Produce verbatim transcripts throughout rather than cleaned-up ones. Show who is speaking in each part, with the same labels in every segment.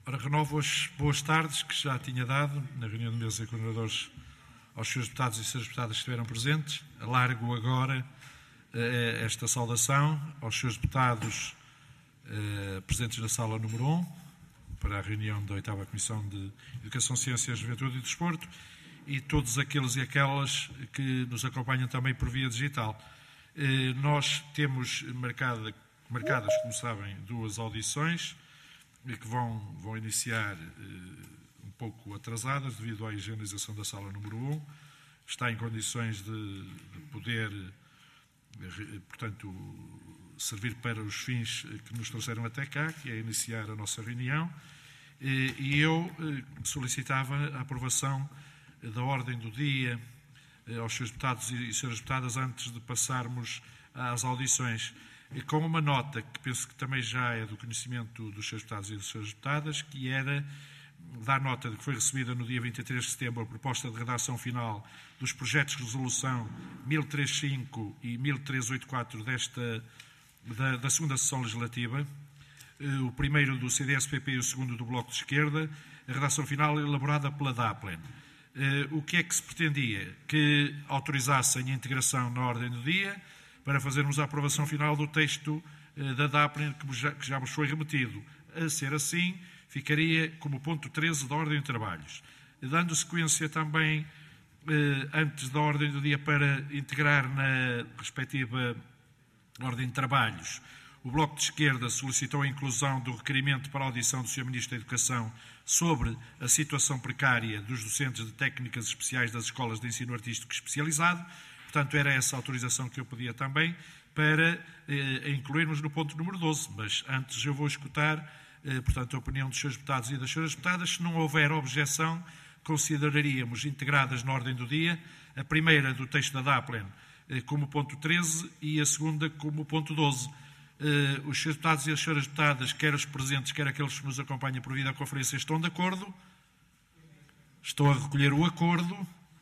Speaker 1: Ora, renovo as boas tardes que já tinha dado na reunião de mesa de coordenadores aos senhores deputados e senhoras deputadas que estiveram presentes. Alargo agora eh, esta saudação aos senhores deputados eh, presentes na sala número um, para a reunião da oitava Comissão de Educação, Ciência, Juventude e Desporto, e todos aqueles e aquelas que nos acompanham também por via digital. Eh, nós temos marcada, marcadas, como sabem, duas audições, que vão, vão iniciar eh, um pouco atrasadas devido à higienização da sala número um. Está em condições de, de poder, eh, portanto, servir para os fins que nos trouxeram até cá, que é iniciar a nossa reunião. Eh, e eu eh, solicitava a aprovação da ordem do dia eh, aos senhores deputados e senhoras deputadas antes de passarmos às audições. Com uma nota que penso que também já é do conhecimento dos senhores deputados e das senhoras deputadas, que era dar nota de que foi recebida no dia vinte e três de setembro a proposta de redação final dos projetos de resolução mil trezentos e cinco e mil trezentos e oitenta e quatro desta, da, da segunda sessão legislativa, o primeiro do C D S P P e o segundo do Bloco de Esquerda, a redação final elaborada pela DAPLEN. O que é que se pretendia? Que autorizassem a integração na ordem do dia, para fazermos a aprovação final do texto eh, da DAPLEN, que já, que já vos foi remetido. A ser assim, ficaria como ponto treze da ordem de trabalhos. Dando sequência também, eh, antes da ordem do dia, para integrar na respectiva ordem de trabalhos, o Bloco de Esquerda solicitou a inclusão do requerimento para a audição do senhor Ministro da Educação sobre a situação precária dos docentes de técnicas especiais das escolas de ensino artístico especializado. Portanto, era essa a autorização que eu pedia também para eh, incluirmos no ponto número doze. Mas antes eu vou escutar, eh, portanto, a opinião dos senhores deputados e das senhoras deputadas. Se não houver objeção, consideraríamos integradas na ordem do dia a primeira do texto da DAPLEN eh, como ponto treze e a segunda como ponto doze. Eh, os senhores deputados e as senhoras deputadas, quer os presentes, quer aqueles que nos acompanham por via da conferência, estão de acordo? Estou a recolher o acordo.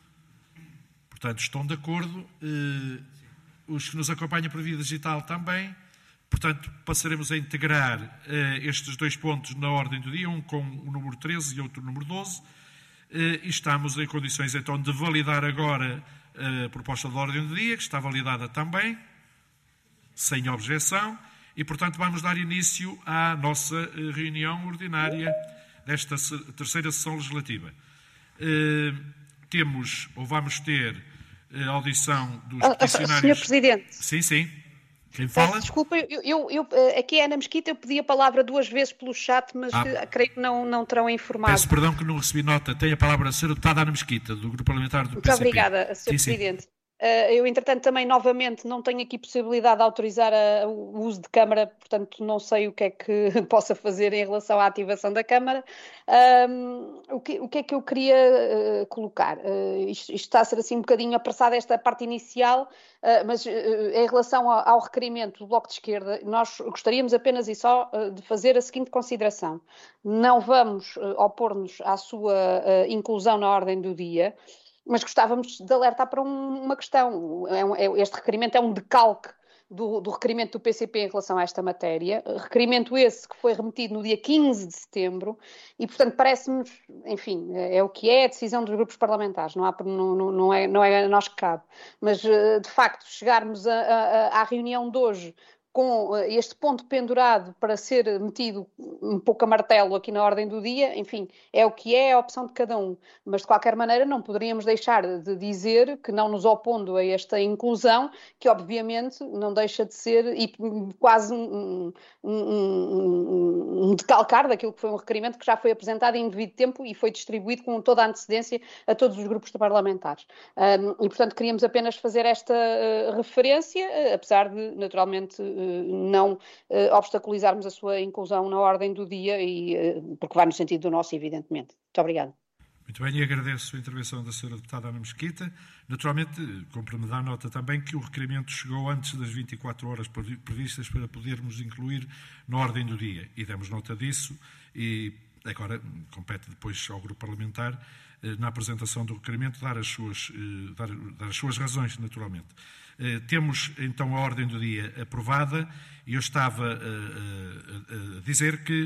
Speaker 1: Portanto, estão de acordo. Eh, os que nos acompanham por via digital também. Portanto, passaremos a integrar eh, estes dois pontos na ordem do dia, um com o número treze e outro número doze. Eh, e estamos em condições, então, de validar agora a proposta de ordem do dia, que está validada também, sem objeção. E, portanto, vamos dar início à nossa eh, reunião ordinária desta terceira sessão legislativa. Eh, temos, ou vamos ter, a audição dos peticionários...
Speaker 2: senhor Presidente.
Speaker 1: Sim, sim. Quem fala?
Speaker 2: Peço desculpa, eu, eu, eu, aqui é Ana Mesquita, eu pedi a palavra duas vezes pelo chat, mas ah, creio que não, não terão informado.
Speaker 1: Peço perdão que não recebi nota. Tem a palavra a senhora deputada Ana Mesquita, do Grupo Parlamentar do
Speaker 2: Muito
Speaker 1: P C P.
Speaker 2: Muito obrigada, senhor
Speaker 1: sim,
Speaker 2: Presidente.
Speaker 1: Sim.
Speaker 2: Eu, entretanto, também, novamente, não tenho aqui possibilidade de autorizar a, o uso de câmara, portanto, não sei o que é que possa fazer em relação à ativação da câmara. Um, o, que, o que é que eu queria uh, colocar? Uh, isto, isto está a ser assim um bocadinho apressado, esta parte inicial, uh, mas uh, em relação ao, ao requerimento do Bloco de Esquerda, nós gostaríamos apenas e só uh, de fazer a seguinte consideração. Não vamos uh, opor-nos à sua uh, inclusão na ordem do dia, mas gostávamos de alertar para um, uma questão. É um, é, este requerimento é um decalque do, do requerimento do P C P em relação a esta matéria. Requerimento esse que foi remetido no dia quinze de setembro e, portanto, parece-nos, enfim, é, é o que é a decisão dos grupos parlamentares, não, há, não, não, é, não é a nós que cabe. Mas, de facto, chegarmos a, a, à reunião de hoje com este ponto pendurado para ser metido um pouco a martelo aqui na ordem do dia, enfim, é o que é, é a opção de cada um. Mas, de qualquer maneira, não poderíamos deixar de dizer que, não nos opondo a esta inclusão, que, obviamente, não deixa de ser e quase um, um, um, um decalcar daquilo que foi um requerimento que já foi apresentado em devido tempo e foi distribuído com toda a antecedência a todos os grupos de parlamentares. Um, e, portanto, queríamos apenas fazer esta uh, referência, uh, apesar de, naturalmente, uh, não uh, obstaculizarmos a sua inclusão na ordem do dia, e, uh, porque vai no sentido do nosso, evidentemente. Muito obrigada.
Speaker 1: Muito bem, e agradeço a intervenção da senhora deputada Ana Mesquita. Naturalmente, cumpre-me dar nota também que o requerimento chegou antes das vinte e quatro horas previstas para podermos incluir na ordem do dia. E demos nota disso e agora compete depois ao grupo parlamentar, na apresentação do requerimento, dar as suas, dar, dar as suas razões, naturalmente. Temos, então, a ordem do dia aprovada e eu estava a, a, a dizer que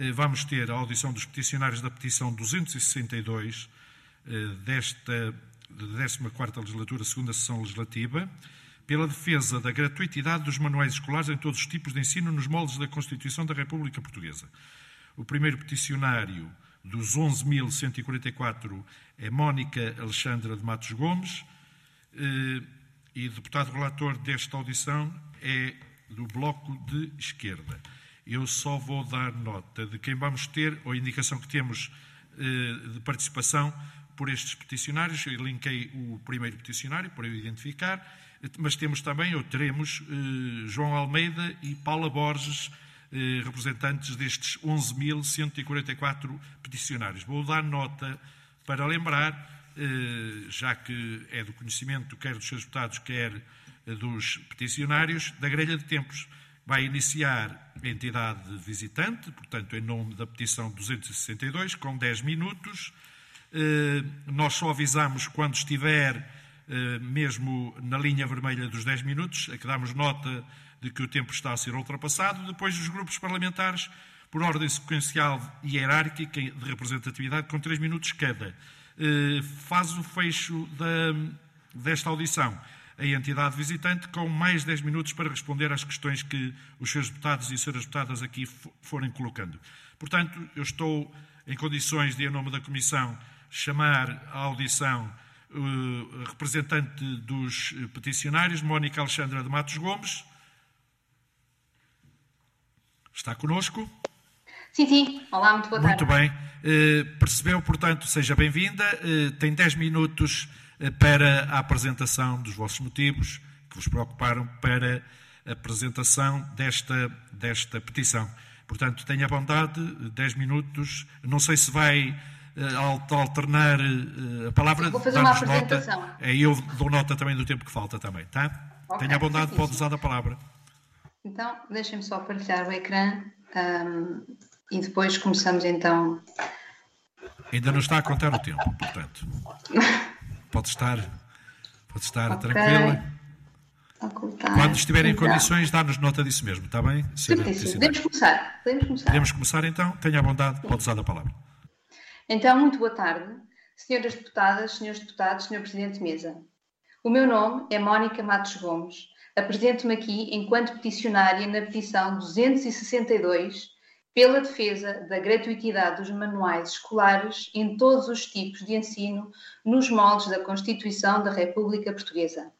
Speaker 1: vamos ter a audição dos peticionários da petição duzentos e sessenta e dois desta décima quarta legislatura, segunda sessão legislativa, pela defesa da gratuitidade dos manuais escolares em todos os tipos de ensino nos moldes da Constituição da República Portuguesa. O primeiro peticionário dos onze mil cento e quarenta e quatro é Mónica Alexandra de Matos Gomes e o deputado relator desta audição é do Bloco de Esquerda. Eu só vou dar nota de quem vamos ter, ou a indicação que temos de participação por estes peticionários. Eu linkei o primeiro peticionário para eu identificar, mas temos também, ou teremos, João Almeida e Paula Borges, representantes destes onze mil cento e quarenta e quatro peticionários. Vou dar nota para lembrar, já que é do conhecimento quer dos seus deputados, quer dos peticionários, da grelha de tempos. Vai iniciar a entidade visitante, portanto, em nome da petição duzentos e sessenta e dois, com dez minutos. Nós só avisamos quando estiver mesmo na linha vermelha dos dez minutos, a que damos nota de que o tempo está a ser ultrapassado. Depois os grupos parlamentares, por ordem sequencial e hierárquica de representatividade, com três minutos cada. Faz o fecho da, desta audição a entidade visitante com mais dez minutos para responder às questões que os seus deputados e as senhoras deputadas aqui forem colocando. Portanto, eu estou em condições de, em nome da Comissão, chamar à audição o representante dos peticionários, Mónica Alexandra de Matos Gomes. Está connosco?
Speaker 3: Sim, sim. Olá, muito boa tarde.
Speaker 1: Muito bem. Uh, percebeu, portanto, seja bem-vinda. Uh, tem dez minutos uh, para a apresentação dos vossos motivos que vos preocuparam para a apresentação desta, desta petição. Portanto, tenha vontade, dez minutos. Não sei se vai uh, alternar uh, a palavra.
Speaker 3: Sim, vou fazer uma apresentação.
Speaker 1: Nota. É, eu dou nota também do tempo que falta também, tá? Okay, tenha vontade, pode usar a palavra.
Speaker 3: Então, deixem-me só partilhar o ecrã um, e depois começamos então.
Speaker 1: Ainda não está a contar o tempo, portanto. Pode estar, pode estar okay. tranquila.
Speaker 3: Ocultar.
Speaker 1: Quando estiver em
Speaker 3: então.
Speaker 1: condições, dá-nos nota disso mesmo, está bem?
Speaker 3: Certíssimo. Podemos começar. Podemos começar.
Speaker 1: Podemos começar então. Tenha a vontade, pode usar a palavra.
Speaker 3: Então, muito boa tarde, senhoras deputadas, senhores deputados, senhor Presidente de Mesa. O meu nome é Mónica Matos Gomes. Apresento-me aqui enquanto peticionária na petição duzentos e sessenta e dois pela defesa da gratuitidade dos manuais escolares em todos os tipos de ensino nos moldes da Constituição da República Portuguesa.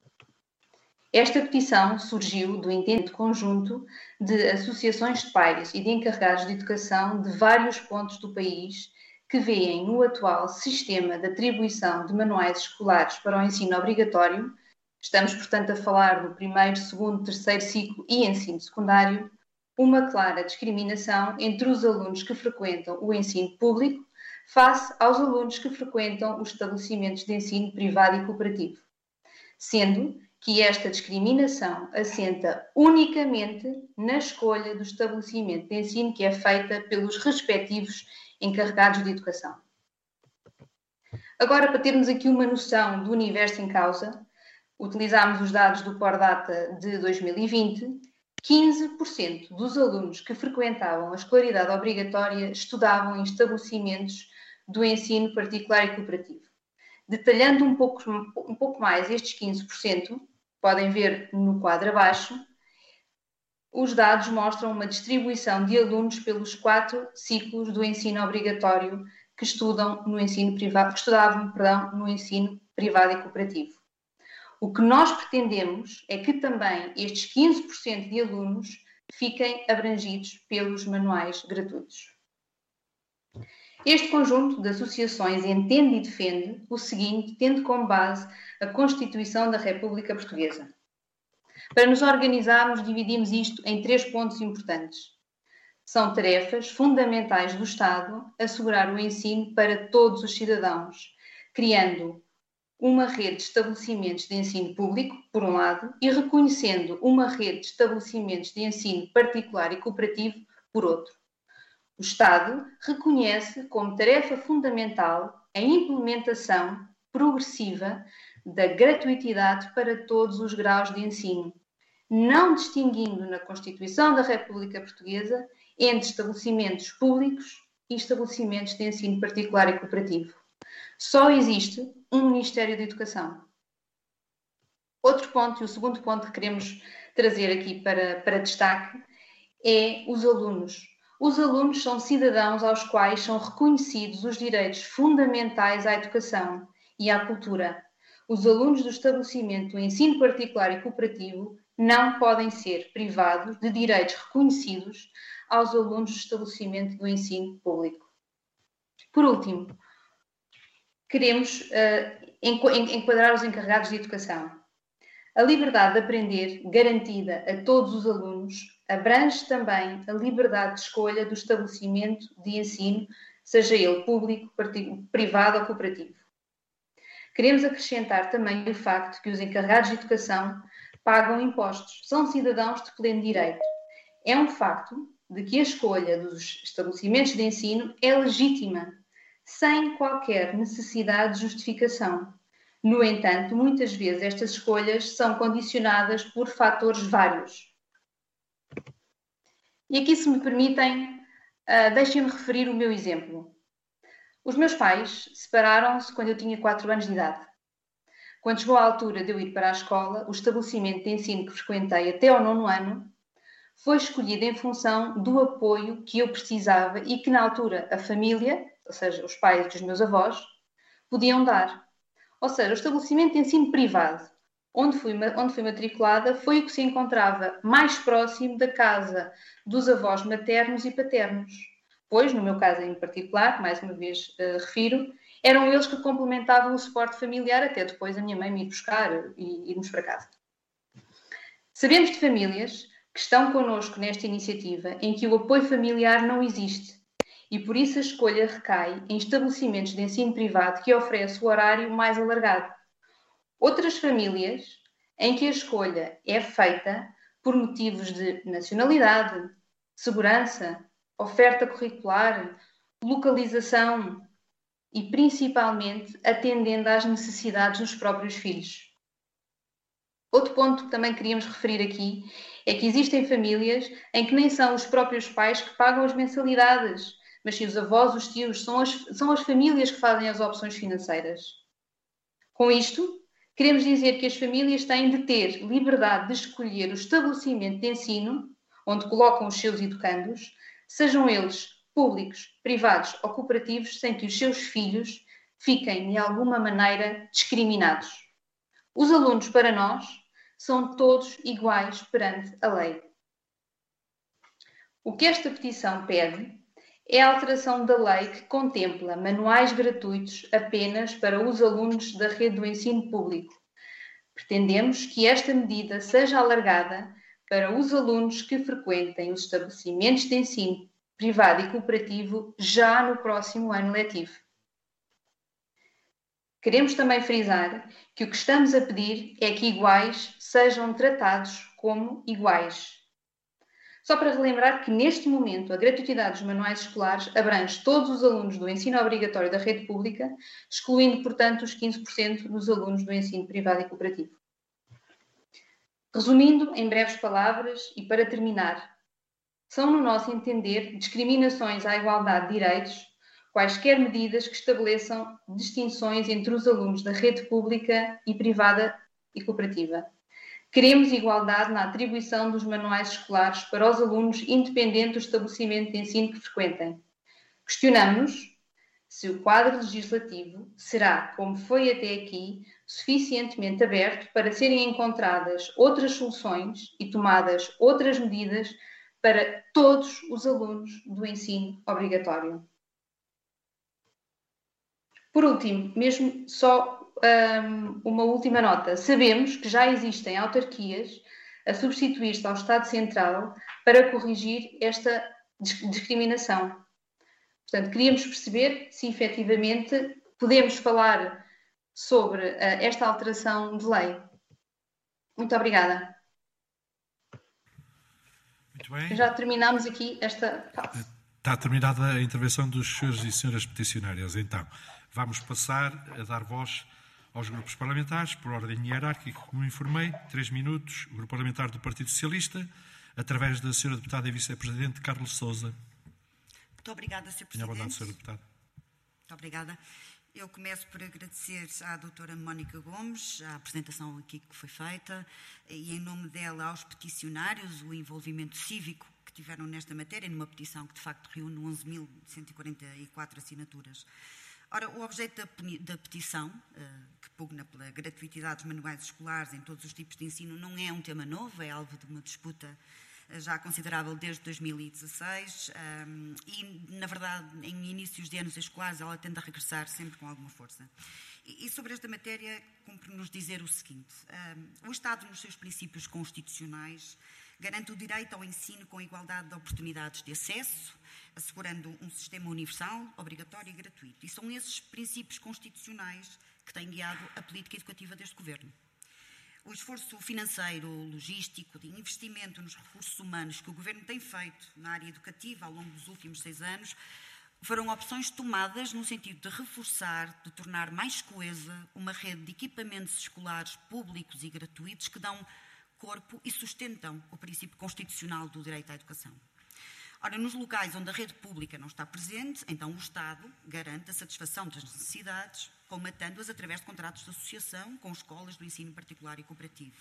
Speaker 3: Esta petição surgiu do entendimento conjunto de associações de pais e de encarregados de educação de vários pontos do país que veem no atual sistema de atribuição de manuais escolares para o ensino obrigatório. Estamos, portanto, a falar do primeiro, segundo, terceiro ciclo e ensino secundário, uma clara discriminação entre os alunos que frequentam o ensino público face aos alunos que frequentam os estabelecimentos de ensino privado e cooperativo, sendo que esta discriminação assenta unicamente na escolha do estabelecimento de ensino que é feita pelos respectivos encarregados de educação. Agora, para termos aqui uma noção do universo em causa, utilizámos os dados do Pordata de dois mil e vinte, quinze por cento dos alunos que frequentavam a escolaridade obrigatória estudavam em estabelecimentos do ensino particular e cooperativo. Detalhando um pouco, um pouco mais estes quinze por cento, podem ver no quadro abaixo, os dados mostram uma distribuição de alunos pelos quatro ciclos do ensino obrigatório que estudam no ensino privado, que estudavam, perdão, no ensino privado e cooperativo. O que nós pretendemos é que também estes quinze por cento de alunos fiquem abrangidos pelos manuais gratuitos. Este conjunto de associações entende e defende o seguinte, tendo como base a Constituição da República Portuguesa. Para nos organizarmos, dividimos isto em três pontos importantes. São tarefas fundamentais do Estado assegurar o ensino para todos os cidadãos, criando uma rede de estabelecimentos de ensino público, por um lado, e reconhecendo uma rede de estabelecimentos de ensino particular e cooperativo, por outro. O Estado reconhece como tarefa fundamental a implementação progressiva da gratuitidade para todos os graus de ensino, não distinguindo na Constituição da República Portuguesa entre estabelecimentos públicos e estabelecimentos de ensino particular e cooperativo. Só existe um Ministério da Educação. Outro ponto, e o segundo ponto que queremos trazer aqui para, para destaque, é os alunos. Os alunos são cidadãos aos quais são reconhecidos os direitos fundamentais à educação e à cultura. Os alunos do estabelecimento do ensino particular e cooperativo não podem ser privados de direitos reconhecidos aos alunos do estabelecimento do ensino público. Por último, queremos uh, enquadrar os encarregados de educação. A liberdade de aprender, garantida a todos os alunos, abrange também a liberdade de escolha do estabelecimento de ensino, seja ele público, privado ou cooperativo. Queremos acrescentar também o facto que os encarregados de educação pagam impostos, são cidadãos de pleno direito. É um facto de que a escolha dos estabelecimentos de ensino é legítima, sem qualquer necessidade de justificação. No entanto, muitas vezes estas escolhas são condicionadas por fatores vários. E aqui, se me permitem, uh, deixem-me referir o meu exemplo. Os meus pais separaram-se quando eu tinha quatro anos de idade. Quando chegou a altura de eu ir para a escola, o estabelecimento de ensino que frequentei até ao nono ano foi escolhido em função do apoio que eu precisava e que, na altura, a família, ou seja, os pais dos meus avós, podiam dar. Ou seja, o estabelecimento de ensino privado, onde fui, onde fui matriculada, foi o que se encontrava mais próximo da casa dos avós maternos e paternos. Pois, no meu caso em particular, mais uma vez uh, refiro, eram eles que complementavam o suporte familiar até depois a minha mãe me ir buscar e irmos para casa. Sabemos de famílias que estão connosco nesta iniciativa em que o apoio familiar não existe e por isso a escolha recai em estabelecimentos de ensino privado que oferecem o horário mais alargado. Outras famílias em que a escolha é feita por motivos de nacionalidade, segurança, oferta curricular, localização e principalmente atendendo às necessidades dos próprios filhos. Outro ponto que também queríamos referir aqui é que existem famílias em que nem são os próprios pais que pagam as mensalidades, mas sim os avós, os tios, são as, são as famílias que fazem as opções financeiras. Com isto, queremos dizer que as famílias têm de ter liberdade de escolher o estabelecimento de ensino onde colocam os seus educandos, sejam eles públicos, privados ou cooperativos, sem que os seus filhos fiquem, de alguma maneira, discriminados. Os alunos, para nós, são todos iguais perante a lei. O que esta petição pede é a alteração da lei que contempla manuais gratuitos apenas para os alunos da rede do ensino público. Pretendemos que esta medida seja alargada para os alunos que frequentem os estabelecimentos de ensino privado e cooperativo já no próximo ano letivo. Queremos também frisar que o que estamos a pedir é que iguais sejam tratados como iguais. Só para relembrar que, neste momento, a gratuidade dos manuais escolares abrange todos os alunos do ensino obrigatório da rede pública, excluindo, portanto, os quinze por cento dos alunos do ensino privado e cooperativo. Resumindo, em breves palavras, e para terminar, são, no nosso entender, discriminações à igualdade de direitos, quaisquer medidas que estabeleçam distinções entre os alunos da rede pública e privada e cooperativa. Queremos igualdade na atribuição dos manuais escolares para os alunos, independente do estabelecimento de ensino que frequentem. Questionamos se o quadro legislativo será, como foi até aqui, suficientemente aberto para serem encontradas outras soluções e tomadas outras medidas para todos os alunos do ensino obrigatório. Por último, mesmo só um, uma última nota. Sabemos que já existem autarquias a substituir-se ao Estado Central para corrigir esta discriminação. Portanto, queríamos perceber se efetivamente podemos falar sobre uh, esta alteração de lei. Muito obrigada.
Speaker 1: Muito bem.
Speaker 3: Já terminamos aqui esta fase.
Speaker 1: Está terminada a intervenção dos senhores e senhoras peticionárias. Então, vamos passar a dar voz aos grupos parlamentares, por ordem hierárquica, como informei, três minutos, o Grupo Parlamentar do Partido Socialista, através da senhora Deputada e Vice-Presidente Carlos Sousa.
Speaker 4: Muito obrigada, senhor Presidente.
Speaker 1: Tenha a bondade, senhora Deputada.
Speaker 4: Muito obrigada. Eu começo por agradecer à doutora Mónica Gomes a apresentação aqui que foi feita e, em nome dela, aos peticionários, o envolvimento cívico que tiveram nesta matéria, numa petição que, de facto, reúne onze mil cento e quarenta e quatro assinaturas. Ora, o objeto da, da petição, que pugna pela gratuitidade dos manuais escolares em todos os tipos de ensino, não é um tema novo, é alvo de uma disputa já considerável desde dois mil e dezasseis um, e, na verdade, em inícios de anos escolares ela tende a regressar sempre com alguma força. E, e sobre esta matéria, cumpre-nos dizer o seguinte: um, o Estado, nos seus princípios constitucionais, garante o direito ao ensino com igualdade de oportunidades de acesso, assegurando um sistema universal, obrigatório e gratuito. E são esses princípios constitucionais que têm guiado a política educativa deste Governo. O esforço financeiro, logístico, de investimento nos recursos humanos que o Governo tem feito na área educativa ao longo dos últimos seis anos foram opções tomadas no sentido de reforçar, de tornar mais coesa uma rede de equipamentos escolares públicos e gratuitos que dão corpo e sustentam o princípio constitucional do direito à educação. Ora, nos locais onde a rede pública não está presente, então o Estado garante a satisfação das necessidades, colmatando-as através de contratos de associação com escolas do ensino particular e cooperativo.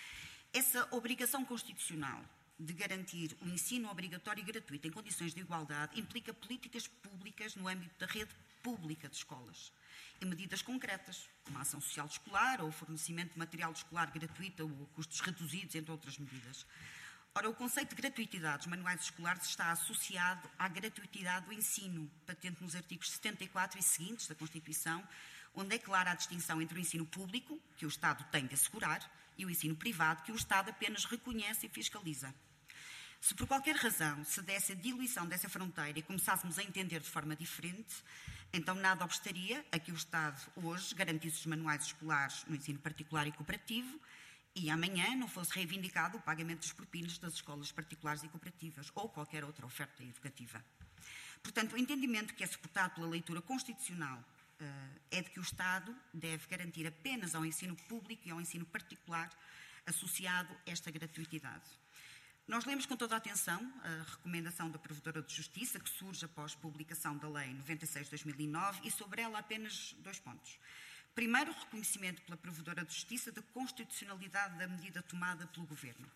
Speaker 4: Essa obrigação constitucional de garantir o ensino obrigatório e gratuito em condições de igualdade implica políticas públicas no âmbito da rede pública de escolas e medidas concretas, como a ação social escolar ou o fornecimento de material escolar gratuito ou custos reduzidos, entre outras medidas. Ora, o conceito de gratuitidade dos manuais escolares está associado à gratuitidade do ensino, patente nos artigos setenta e quatro e seguintes da Constituição, onde é clara a distinção entre o ensino público, que o Estado tem de assegurar, e o ensino privado, que o Estado apenas reconhece e fiscaliza. Se por qualquer razão se desse a diluição dessa fronteira e começássemos a entender de forma diferente, então nada obstaria a que o Estado hoje garantisse os manuais escolares no ensino particular e cooperativo e amanhã não fosse reivindicado o pagamento dos propinas das escolas particulares e cooperativas ou qualquer outra oferta educativa. Portanto, o entendimento que é suportado pela leitura constitucional uh, é de que o Estado deve garantir apenas ao ensino público e ao ensino particular associado esta gratuitidade. Nós lemos com toda a atenção a recomendação da Provedora de Justiça, que surge após publicação da Lei noventa e seis de dois mil e nove, e sobre ela apenas dois pontos. Primeiro, o reconhecimento pela Provedora de Justiça da constitucionalidade da medida tomada pelo Governo.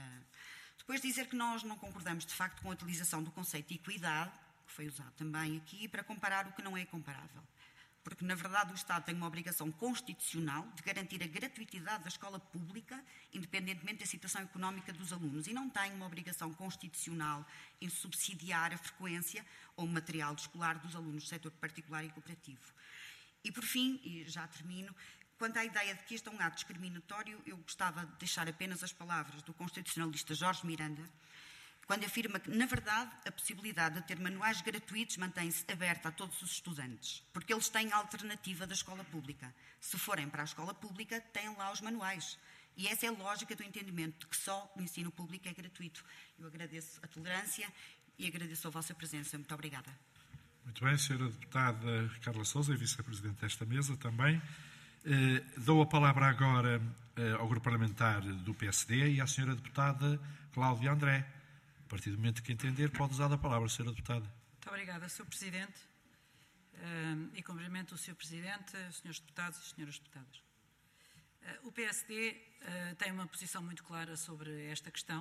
Speaker 4: Depois, dizer que nós não concordamos, de facto, com a utilização do conceito de equidade, que foi usado também aqui, para comparar o que não é comparável. Porque, na verdade, o Estado tem uma obrigação constitucional de garantir a gratuitidade da escola pública, independentemente da situação económica dos alunos, e não tem uma obrigação constitucional em subsidiar a frequência ou o material escolar dos alunos do setor particular e cooperativo. E, por fim, e já termino, quanto à ideia de que este é um ato discriminatório, eu gostava de deixar apenas as palavras do constitucionalista Jorge Miranda, quando afirma que, na verdade, a possibilidade de ter manuais gratuitos mantém-se aberta a todos os estudantes, porque eles têm a alternativa da escola pública. Se forem para a escola pública, têm lá os manuais. E essa é a lógica do entendimento de que só o ensino público é gratuito. Eu agradeço a tolerância e agradeço a vossa presença. Muito obrigada.
Speaker 1: Muito bem, senhora Deputada Carla Sousa, Vice-Presidente desta mesa também. Eh, dou a palavra agora eh, ao Grupo Parlamentar do P S D e à senhora Deputada Cláudia André. A partir do momento que entender, pode usar a palavra, senhora Deputada.
Speaker 5: Muito obrigada, senhor Presidente. Uh, e cumprimento o senhor Presidente, senhores Deputados e senhoras Deputadas. Uh, o P S D uh, tem uma posição muito clara sobre esta questão.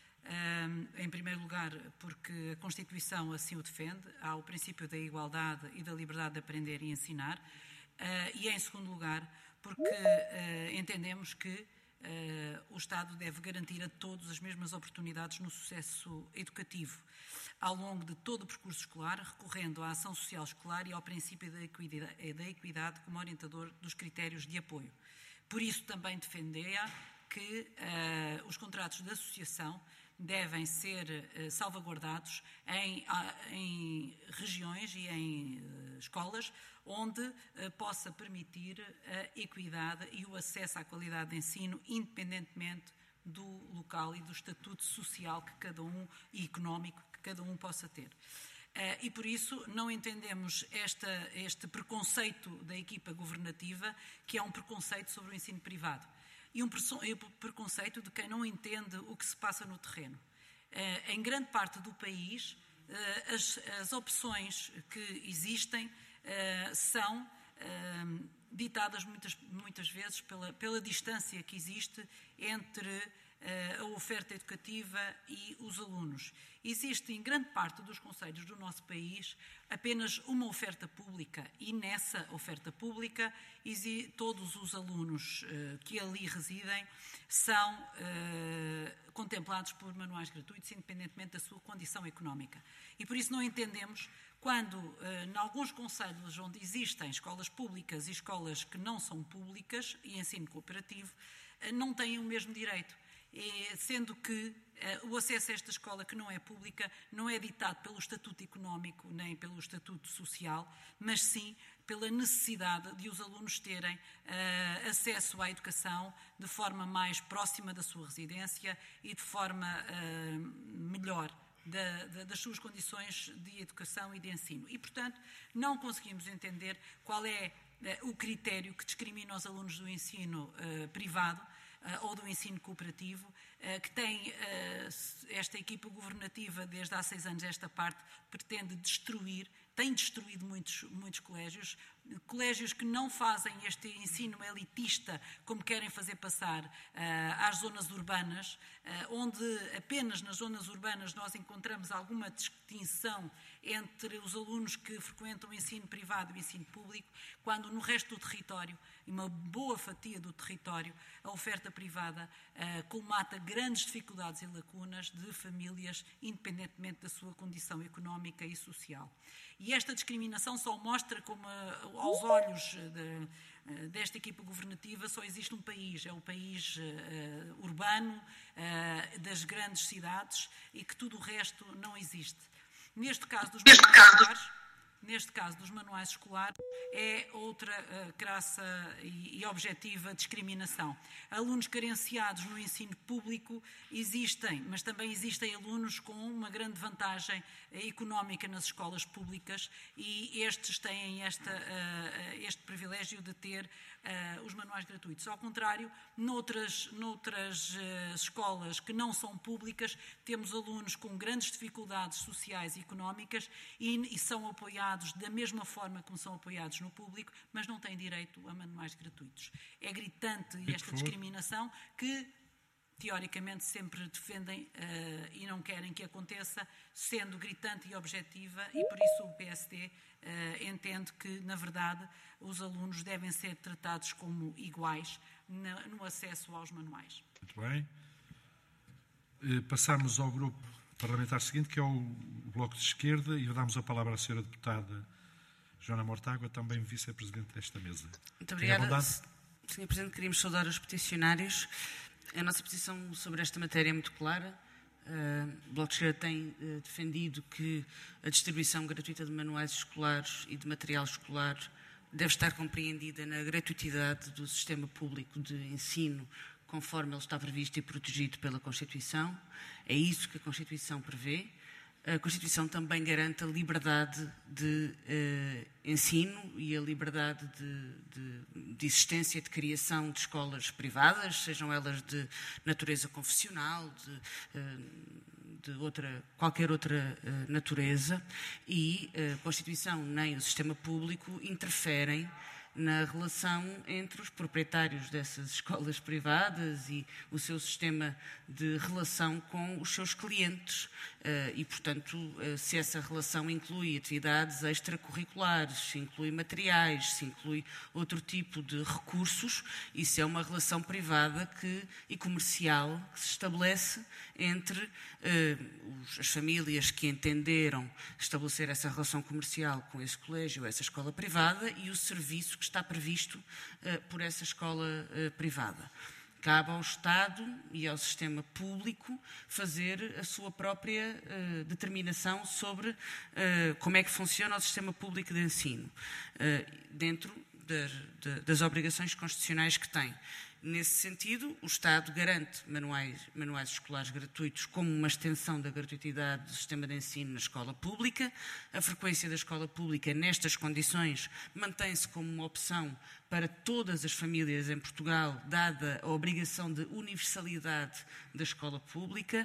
Speaker 5: Uh, em primeiro lugar, porque a Constituição assim o defende, há o princípio da igualdade e da liberdade de aprender e ensinar. Uh, e em segundo lugar, porque uh, entendemos que Uh, o Estado deve garantir a todos as mesmas oportunidades no sucesso educativo, ao longo de todo o percurso escolar, recorrendo à ação social escolar e ao princípio da equidade, da equidade como orientador dos critérios de apoio. Por isso também defendia que uh, os contratos de associação devem ser uh, salvaguardados em, uh, em regiões e em uh, escolas onde uh, possa permitir a equidade e o acesso à qualidade de ensino, independentemente do local e do estatuto social que cada um, e económico que cada um possa ter. Uh, e por isso não entendemos esta, este preconceito da equipa governativa, que é um preconceito sobre o ensino privado. E um preconceito de quem não entende o que se passa no terreno. Em grande parte do país, as, as opções que existem são ditadas muitas, muitas vezes pela, pela distância que existe entre a oferta educativa e os alunos. Existe em grande parte dos concelhos do nosso país apenas uma oferta pública e nessa oferta pública todos os alunos uh, que ali residem são uh, contemplados por manuais gratuitos, independentemente da sua condição económica. E por isso não entendemos quando, uh, em alguns concelhos onde existem escolas públicas e escolas que não são públicas e ensino cooperativo, uh, não têm o mesmo direito. Sendo que uh, o acesso a esta escola, que não é pública, não é ditado pelo estatuto económico nem pelo estatuto social, mas sim pela necessidade de os alunos terem uh, acesso à educação de forma mais próxima da sua residência e de forma uh, melhor da, da, das suas condições de educação e de ensino. E, portanto, não conseguimos entender qual é uh, o critério que discrimina os alunos do ensino uh, privado ou do ensino cooperativo, que tem esta equipa governativa desde há seis anos esta parte, pretende destruir, tem destruído muitos, muitos colégios, colégios que não fazem este ensino elitista como querem fazer passar uh, às zonas urbanas, uh, onde apenas nas zonas urbanas nós encontramos alguma distinção entre os alunos que frequentam o ensino privado e o ensino público, quando no resto do território, e uma boa fatia do território, a oferta privada uh, colmata grandes dificuldades e lacunas de famílias, independentemente da sua condição económica e social. E esta discriminação só mostra como, uh, aos olhos de, uh, desta equipa governativa, só existe um país, é o país uh, urbano, uh, das grandes cidades, e que tudo o resto não existe. Neste caso dos manuais escolares, neste caso dos manuais escolares, é outra uh, crassa e, e objetiva discriminação. Alunos carenciados no ensino público existem, mas também existem alunos com uma grande vantagem uh, económica nas escolas públicas e estes têm esta, uh, este privilégio de ter uh, os manuais gratuitos. Ao contrário, noutras, noutras uh, escolas que não são públicas, temos alunos com grandes dificuldades sociais e económicas e, e são apoiados da mesma forma como são apoiados no público, mas não têm direito a manuais gratuitos. É gritante esta discriminação que, teoricamente, sempre defendem uh, e não querem que aconteça, sendo gritante e objetiva, e por isso o P S D uh, entende que, na verdade, os alunos devem ser tratados como iguais na, no acesso aos manuais.
Speaker 1: Muito bem. Uh, passamos ao grupo parlamentar seguinte, que é o Bloco de Esquerda, e damos a palavra à senhora deputada Joana Mortágua, também vice-presidente desta mesa.
Speaker 6: Muito obrigada, senhor Presidente. Queríamos saudar os peticionários. A nossa posição sobre esta matéria é muito clara. O Bloco de Esquerda tem uh, defendido que a distribuição gratuita de manuais escolares e de material escolar deve estar compreendida na gratuitidade do sistema público de ensino, conforme ele está previsto e protegido pela Constituição. É isso que a Constituição prevê. A Constituição também garante a liberdade de uh, ensino e a liberdade de, de, de existência, de criação de escolas privadas, sejam elas de natureza confessional, de, uh, de outra, qualquer outra uh, natureza, e a Constituição nem o sistema público interferem na relação entre os proprietários dessas escolas privadas e o seu sistema de relação com os seus clientes. E, portanto, se essa relação inclui atividades extracurriculares, se inclui materiais, se inclui outro tipo de recursos, isso é uma relação privada que, e comercial que se estabelece entre uh, os, as famílias que entenderam estabelecer essa relação comercial com esse colégio, essa escola privada, e o serviço que está previsto uh, por essa escola uh, privada. Cabe ao Estado e ao sistema público fazer a sua própria uh, determinação sobre uh, como é que funciona o sistema público de ensino, uh, dentro das, de, das obrigações constitucionais que tem. Nesse sentido, o Estado garante manuais, manuais escolares gratuitos como uma extensão da gratuitidade do sistema de ensino na escola pública. A frequência da escola pública nestas condições mantém-se como uma opção para todas as famílias em Portugal, dada a obrigação de universalidade da escola pública.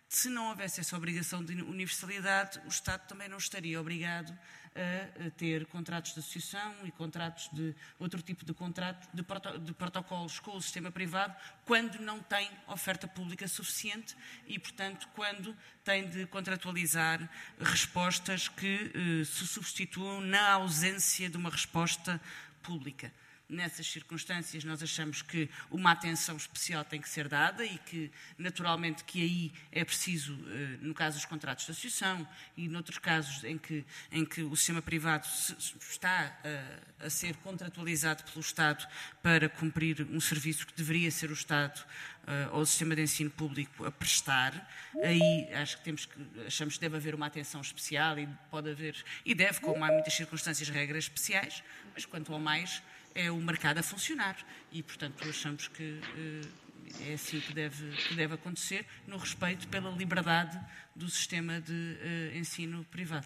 Speaker 6: Se não houvesse essa obrigação de universalidade, o Estado também não estaria obrigado a ter contratos de associação e contratos de outro tipo de contratos, de, proto, de protocolos com o sistema privado, quando não tem oferta pública suficiente e, portanto, quando tem de contratualizar respostas que eh, se substituam na ausência de uma resposta pública. Nessas circunstâncias, nós achamos que uma atenção especial tem que ser dada e que, naturalmente, que aí é preciso, no caso dos contratos de associação e noutros casos em que, em que o sistema privado está a, a ser contratualizado pelo Estado para cumprir um serviço que deveria ser o Estado ou o sistema de ensino público a prestar, aí acho que temos que, achamos que deve haver uma atenção especial e pode haver, e deve, como há muitas circunstâncias, regras especiais, mas quanto ao mais, é o mercado a funcionar e, portanto, achamos que eh, é assim que deve, que deve acontecer, no respeito pela liberdade do sistema de eh, ensino privado.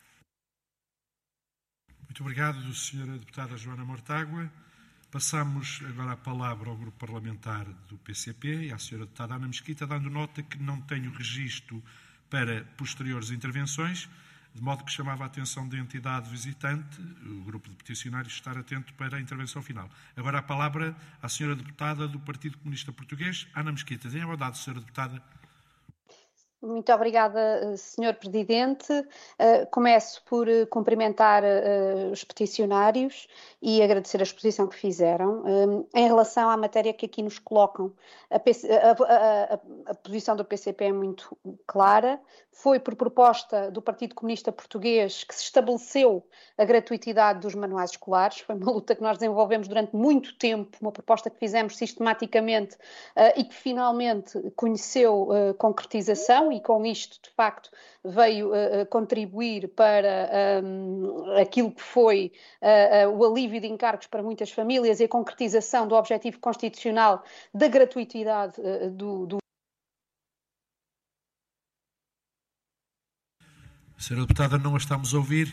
Speaker 1: Muito obrigado, senhora Deputada Joana Mortágua. Passamos agora a palavra ao Grupo Parlamentar do P C P e à senhora Deputada Ana Mesquita, dando nota que não tenho registro para posteriores intervenções, de modo que chamava a atenção da entidade visitante, o grupo de peticionários, estar atento para a intervenção final. Agora a palavra à senhora deputada do Partido Comunista Português, Ana Mesquita. Tenha a bondade, senhora deputada.
Speaker 2: Muito obrigada, senhor Presidente. Começo por cumprimentar os peticionários e agradecer a exposição que fizeram. Em relação à matéria que aqui nos colocam, a, P C, a, a, a, a posição do P C P é muito clara. Foi por proposta do Partido Comunista Português que se estabeleceu a gratuitidade dos manuais escolares. Foi uma luta que nós desenvolvemos durante muito tempo, uma proposta que fizemos sistematicamente uh, e que finalmente conheceu uh, concretização e com isto, de facto, veio uh, contribuir para um, aquilo que foi uh, uh, o alívio de encargos para muitas famílias e a concretização do objetivo constitucional da gratuitidade uh, do, do
Speaker 1: Senhora Deputada, não a estamos a ouvir.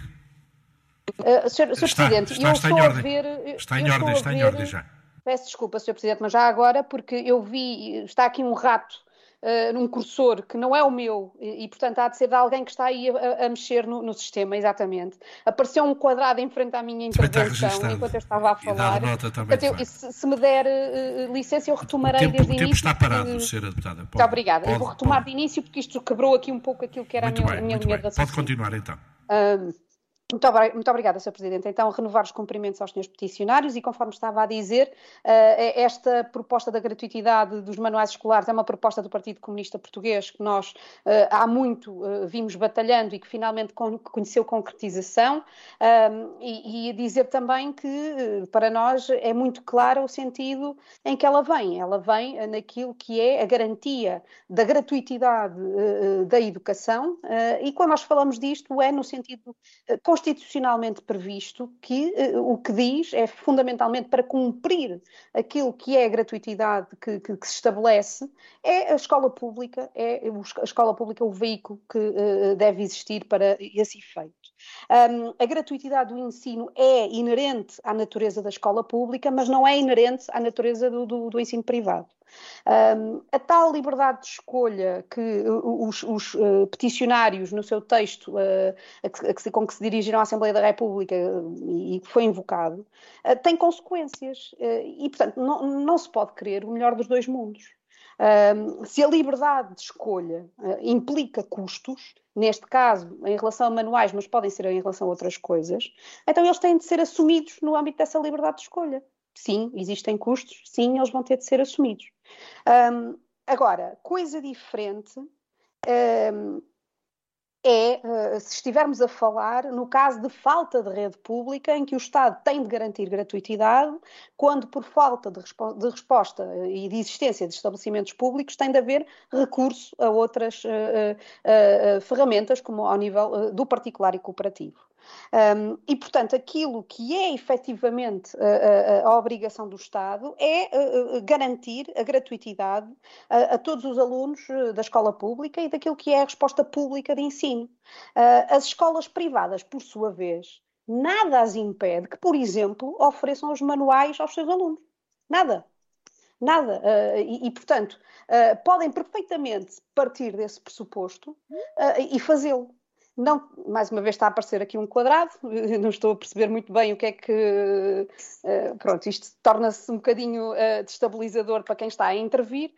Speaker 2: Uh, senhor, senhor
Speaker 1: está,
Speaker 2: Presidente,
Speaker 1: está,
Speaker 2: eu
Speaker 1: está
Speaker 2: estou
Speaker 1: em
Speaker 2: a
Speaker 1: ordem.
Speaker 2: ver...
Speaker 1: Está em ordem, está
Speaker 2: ver,
Speaker 1: em ordem já.
Speaker 2: Peço desculpa, senhor Presidente, mas já agora, porque eu vi, está aqui um rato uh, num cursor que não é o meu e, e, portanto, há de ser de alguém que está aí a, a mexer no, no sistema, exatamente. Apareceu um quadrado em frente à minha intervenção enquanto eu estava a falar.
Speaker 1: Nota também,
Speaker 2: portanto, eu, se, se me der uh, licença, eu retomarei
Speaker 1: o tempo,
Speaker 2: desde o
Speaker 1: início. O tempo está parado,
Speaker 2: porque...
Speaker 1: senhora Deputada. Pode,
Speaker 2: Muito obrigada.
Speaker 1: Pode,
Speaker 2: eu vou retomar
Speaker 1: pode.
Speaker 2: de início porque isto quebrou aqui um pouco aquilo que era
Speaker 1: muito
Speaker 2: a minha,
Speaker 1: bem,
Speaker 2: a minha
Speaker 1: muito
Speaker 2: linha
Speaker 1: bem.
Speaker 2: de
Speaker 1: Pode continuar, então.
Speaker 2: Um, Muito, muito obrigada, senhor Presidente. Então, renovar os cumprimentos aos senhores peticionários e, conforme estava a dizer, esta proposta da gratuitidade dos manuais escolares é uma proposta do Partido Comunista Português que nós há muito vimos batalhando e que finalmente conheceu concretização. E, e dizer também que, para nós, é muito claro o sentido em que ela vem. Ela vem naquilo que é a garantia da gratuitidade da educação e, quando nós falamos disto, é no sentido constitucionalmente previsto que uh, o que diz é fundamentalmente para cumprir aquilo que é a gratuitidade que, que, que se estabelece, é a escola pública, é a escola pública o veículo que uh, deve existir para esse efeito. Um, a gratuitidade do ensino é inerente à natureza da escola pública, mas não é inerente à natureza do, do, do ensino privado. Um, a tal liberdade de escolha que os, os uh, peticionários, no seu texto, uh, a que, a que, com que se dirigiram à Assembleia da República uh, e que foi invocado, uh, tem consequências. Uh, e, portanto, não, não se pode querer o melhor dos dois mundos. Um, se a liberdade de escolha uh, implica custos, neste caso em relação a manuais, mas podem ser em relação a outras coisas, então eles têm de ser assumidos no âmbito dessa liberdade de escolha. Sim, existem custos, sim, eles vão ter de ser assumidos. Um, agora, coisa diferente um, é, uh, se estivermos a falar no caso de falta de rede pública, em que o Estado tem de garantir gratuitidade, quando por falta de, respo- de resposta e de existência de estabelecimentos públicos tem de haver recurso a outras uh, uh, uh, ferramentas, como ao nível uh, do particular e cooperativo. Um, e, portanto, aquilo que é efetivamente a, a, a obrigação do Estado é uh, garantir a gratuitidade a, a todos os alunos da escola pública e daquilo que é a resposta pública de ensino. Uh, as escolas privadas, por sua vez, nada as impede que, por exemplo, ofereçam os manuais aos seus alunos. Nada. Nada. Uh, e, e, portanto, uh, podem perfeitamente partir desse pressuposto uh, e fazê-lo. Não, mais uma vez está a aparecer aqui um quadrado, não estou a perceber muito bem o que é que... Uh, pronto, isto torna-se um bocadinho uh, destabilizador para quem está a intervir.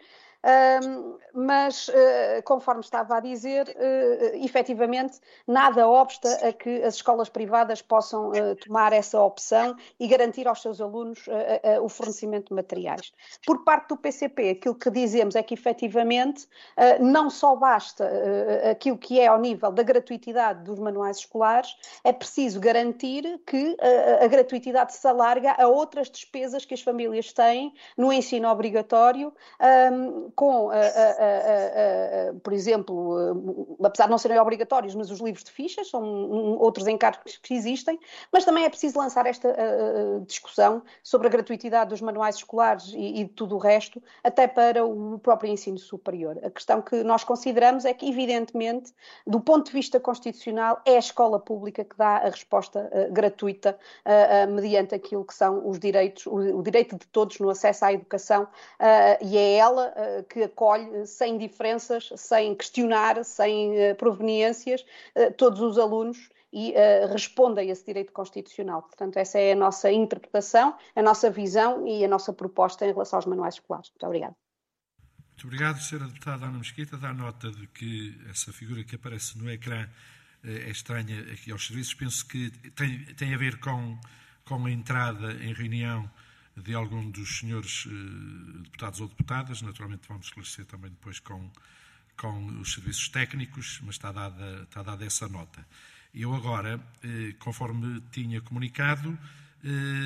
Speaker 2: Um, mas, uh, conforme estava a dizer, uh, efetivamente nada obsta a que as escolas privadas possam uh, tomar essa opção e garantir aos seus alunos uh, uh, uh, o fornecimento de materiais. Por parte do P C P, aquilo que dizemos é que efetivamente uh, não só basta uh, aquilo que é ao nível da gratuitidade dos manuais escolares, é preciso garantir que uh, a gratuitidade se alarga a outras despesas que as famílias têm no ensino obrigatório, um, com, uh, uh, uh, uh, uh, por exemplo, uh, apesar de não serem obrigatórios, mas os livros de fichas são um, outros encargos que existem, mas também é preciso lançar esta uh, discussão sobre a gratuitidade dos manuais escolares e, e de tudo o resto, até para o próprio ensino superior. A questão que nós consideramos é que, evidentemente, do ponto de vista constitucional, é a escola pública que dá a resposta uh, gratuita uh, uh, mediante aquilo que são os direitos, o, o direito de todos no acesso à educação, uh, e é ela uh, que acolhe sem diferenças, sem questionar, sem uh, proveniências, uh, todos os alunos e uh, responde a esse direito constitucional. Portanto, essa é a nossa interpretação, a nossa visão e a nossa proposta em relação aos manuais escolares. Muito obrigada.
Speaker 1: Muito obrigado, senhora Deputada Ana Mesquita. Dá nota de que essa figura que aparece no ecrã é estranha aqui aos serviços. Penso que tem, tem a ver com, com a entrada em reunião de algum dos senhores eh, deputados ou deputadas. Naturalmente vamos esclarecer também depois com, com os serviços técnicos, mas está dada, está dada essa nota. Eu agora, eh, conforme tinha comunicado, eh,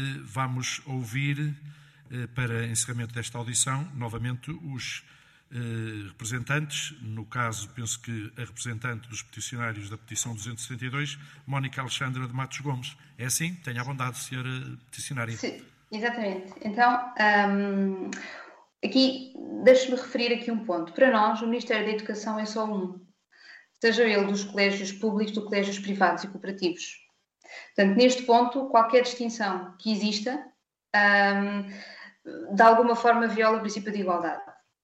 Speaker 1: vamos ouvir, eh, para encerramento desta audição, novamente os eh, representantes, no caso, penso que a representante dos peticionários da petição duzentos e setenta e dois, Mónica Alexandra de Matos Gomes. É assim? Tenha a bondade, senhora peticionária.
Speaker 3: Sim. Exatamente. Então, um, aqui, deixe-me referir aqui um ponto. Para nós, o Ministério da Educação é só um, seja ele dos colégios públicos, dos colégios privados e cooperativos. Portanto, neste ponto, qualquer distinção que exista, um, de alguma forma viola o princípio de igualdade.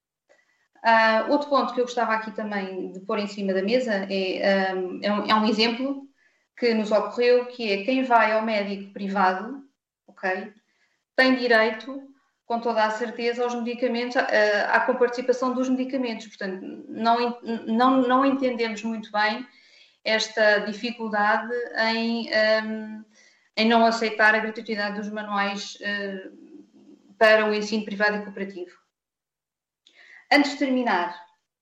Speaker 3: Uh, outro ponto que eu gostava aqui também de pôr em cima da mesa é, um, é, um, é um exemplo que nos ocorreu, que é quem vai ao médico privado, ok, tem direito, com toda a certeza, aos medicamentos, à comparticipação dos medicamentos. Portanto, não, não, não entendemos muito bem esta dificuldade em, um, em não aceitar a gratuitidade dos manuais uh, para o ensino privado e cooperativo. Antes de terminar,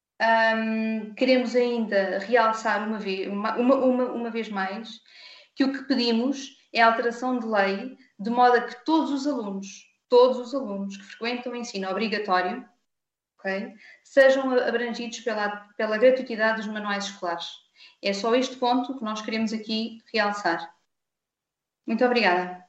Speaker 3: um, queremos ainda realçar uma vez, uma, uma, uma, uma vez mais que o que pedimos é a alteração de lei de modo a que todos os alunos, todos os alunos que frequentam o ensino obrigatório, okay, sejam abrangidos pela, pela gratuitidade dos manuais escolares. É só este ponto que nós queremos aqui realçar. Muito obrigada.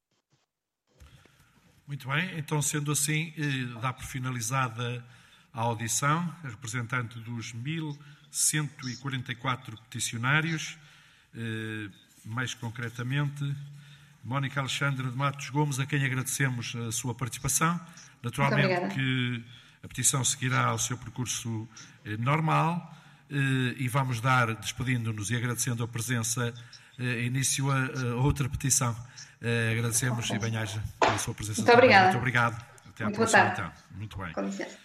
Speaker 1: Muito bem, então sendo assim, dá por finalizada a audição, a representante dos mil cento e quarenta e quatro peticionários, mais concretamente, Mónica Alexandra de Matos Gomes, a quem agradecemos a sua participação. Naturalmente que a petição seguirá ao seu percurso eh, normal eh, e vamos dar, despedindo-nos e agradecendo a presença, eh, início a, a outra petição. Eh, agradecemos e bem-aja pela sua presença.
Speaker 3: Muito obrigada.
Speaker 1: Muito obrigado. Até à
Speaker 3: Muito
Speaker 1: próxima,
Speaker 3: boa tarde.
Speaker 1: então. Muito bem.
Speaker 3: Com licença.